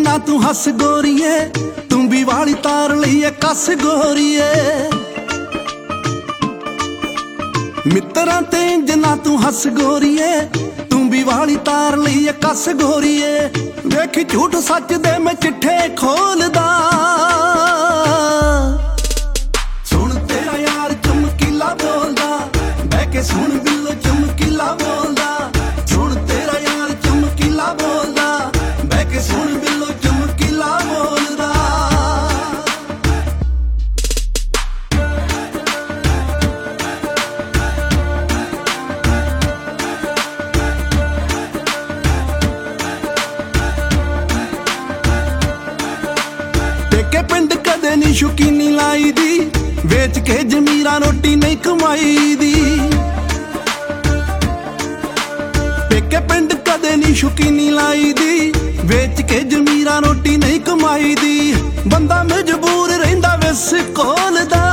ਨਾ ਤੂੰ ਹੱਸ ਗੋਰੀਏ, ਤੂੰ ਵੀ ਵਾਲੀ ਤਾਰ ਲਈਏ ਕੱਸ ਗੋਰੀਏ। ਮਿੱਤਰਾਂ ਤੇ ਇੰਜ ਨਾ ਤੂੰ ਹੱਸ ਗੋਰੀਏ, ਤੂੰ ਵੀ ਵਾਲੀ ਤਾਰ ਲਈਏ ਕੱਸ ਗੋਰੀਏ। ਵੇਖੀ ਝੂਠ ਸੱਚ ਦੇ ਮੈਂ ਚਿੱਠੇ ਖੋਲਦਾ, ਸੁਣ ਤੇਰਾ ਯਾਰ ਚਮਕੀਲਾ ਬੋਲਦਾ, ਬਹਿ ਕੇ ਸੁਣ ਬਿੱਲੋ ਚਮਕੀਲਾ ਬੋਲਦਾ। ਸੁਣ ਤੇਰਾ ਯਾਰ ਚਮਕੀਲਾ ਬੋਲਦਾ, ਬਹਿ ਕੇ ਸੁਣ ਬਿੱਲੋ ਚਮਕੀਲਾ ਬੋਲਦਾ। ਪੇਕੇ ਪਿੰਡ ਕਦੇ ਨੀ ਸ਼ੁਕੀਨੀ ਲਾਈ ਦੀ, ਵੇਚ ਕੇ ਜ਼ਮੀਰਾਂ ਰੋਟੀ ਨਹੀਂ ਕਮਾਈ ਦੀ। ਪੇਕੇ ਪਿੰਡ ਕਦੇ ਨੀ ਸ਼ੁਕੀਨੀ ਲਾਈ ਦੀ, ਵੇਚ ਕੇ ਜ਼ਮੀਰਾਂ ਰੋਟੀ ਨਹੀਂ ਕਮਾਈ ਦੀ। ਬੰਦਾ ਮਜਬੂਰ ਰਹਿੰਦਾ ਵਿਸ ਕੋਲਦਾ,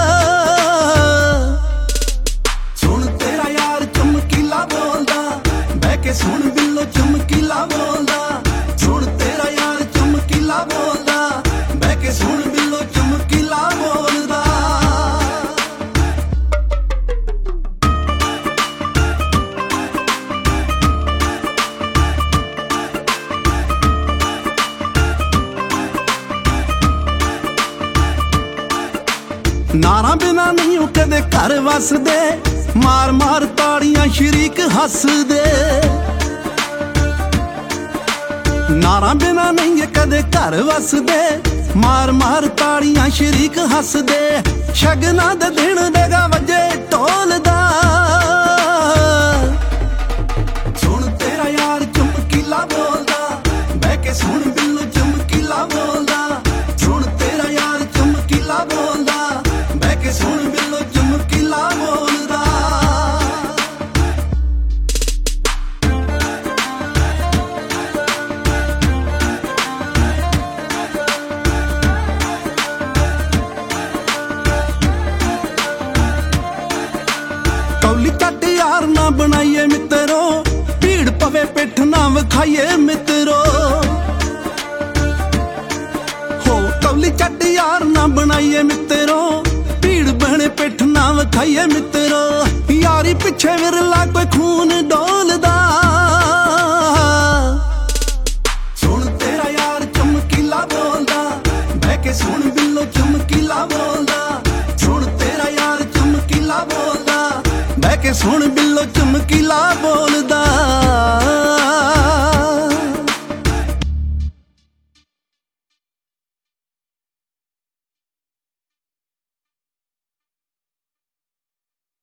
ਸੁਣ ਤੇਰਾ ਯਾਰ ਚਮਕੀਲਾ ਬੋਲਦਾ, ਬਹਿ ਕੇ ਸੁਣ ਬਿੱਲੋ ਚਮਕੀਲਾ ਬੋਲਦਾ। ਸੁਣ ਤੇਰਾ ਯਾਰ ਚਮਕੀਲਾ ਬੋਲਦਾ, ਬਹਿ ਕੇ ਸੁਣ ਬਿੱਲੋ ਚਮਕੀਲਾ ਬੋਲਦਾ। ਨਾਰਾਂ ਬਿਨਾ ਨਹੀਂ ਉਹ ਕਦੇ ਘਰ ਵਸਦੇ, ਮਾਰ ਮਾਰ ਤਾੜੀਆਂ ਸ਼ਰੀਕ ਹੱਸਦੇ। ਨਾਰਾਂ ਬਿਨਾ ਨਹੀਂ ਇਹ ਕਦੇ ਘਰ ਵਸਦੇ, ਮਾਰ ਮਾਰ ਤਾੜੀਆਂ ਸ਼ਰੀਕ ਹੱਸਦੇ। ਸ਼ਗਨਾਂ ਦੇ ਦਿਨ ਡਗਾ ਵੱਜੇ ਢੋਲ ਦਾ, ਸੁਣ ਤੇਰਾ ਯਾਰ ਚਮਕੀਲਾ ਬੋਲਦਾ, ਬਹਿ ਕੇ ਸੁਣ ਬਿੱਲੋ ਚਮਕੀਲਾ ਬੋਲਦਾ। ਸੁਣ ਤੇਰਾ ਯਾਰ ਚਮਕੀਲਾ ਬੋਲਦਾ, ਬਹਿ ਕੇ ਸੁਣ ਬਿੱਲੋ ਚਮਕੀਲਾ ਬੋਲਦਾ। ਕੌਲੀ ਚੱਟ ਯਾਰ ਨਾ ਬਣਾਈਏ ਮਿੱਤਰੋ, ਭੀੜ ਪਵੇ ਪਿੱਠ ਨਾ ਵਿਖਾਈਏ ਮਿੱਤਰੋ। ਹੋ ਕੌਲੀ ਚੱਟ ਯਾਰ ਨਾ ਬਣਾਈਏ ਮਿੱਤਰੋ, ਭੀੜ ਬਣੇ ਪਿੱਠ ਨਾ ਵਿਖਾਈਏ ਮਿੱਤਰੋ। ਯਾਰੀ ਪਿੱਛੇ ਵਿਰਲਾ ਕੋਈ ਖੂਨ ਡੋਲਦਾ, ਸੁਣ ਤੇਰਾ ਯਾਰ ਚਮਕੀਲਾ ਬੋਲਦਾ, ਬਹਿ ਕੇ ਸੁਣ ਬਿੱਲੋ ਚਮਕੀਲਾ ਬੋਲਦਾ। ਸੁਣ ਤੇਰਾ ਯਾਰ ਚਮਕੀਲਾ ਬੋਲਦਾ, ਬਹਿ ਕੇ ਸੁਣ ਬਿੱਲੋ ਚਮਕੀਲਾ